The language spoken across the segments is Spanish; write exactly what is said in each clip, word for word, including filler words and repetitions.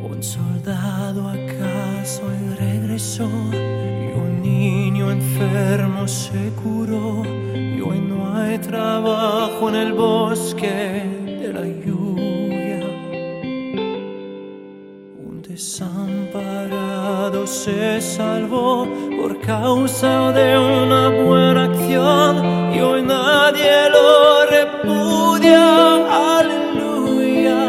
Un soldado acaso y regresó, y un niño enfermo se curó, y hoy no hay trabajo en el bosque de la lluvia. Un desamparado se salvó por causa de una buena acción, y hoy nadie lo repudia. Aleluya.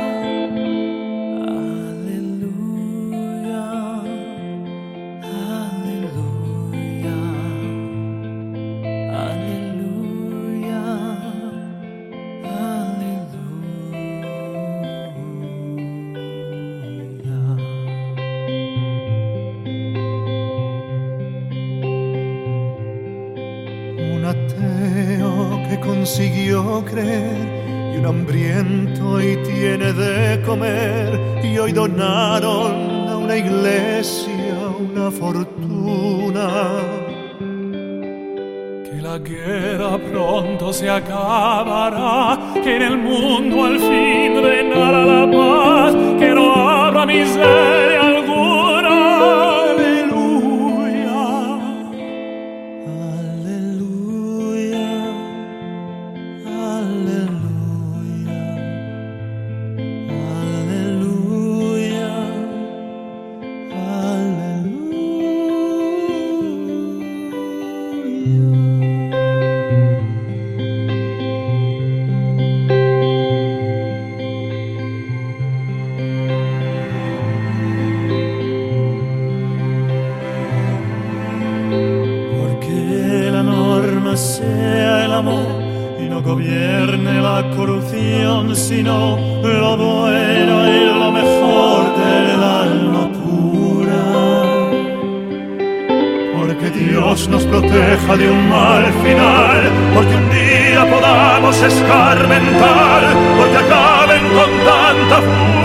Un ateo que consiguió creer, y un hambriento y tiene de comer, y hoy donaron a una iglesia una fortuna. Que la guerra pronto se acabará, que en el mundo al fin reinará la paz, que no habrá miseria alguna. Sea el amor y no gobierne la corrupción, sino lo bueno y lo mejor del alma pura. Porque Dios nos proteja de un mal final, porque un día podamos escarmentar, porque acaben con tanta furia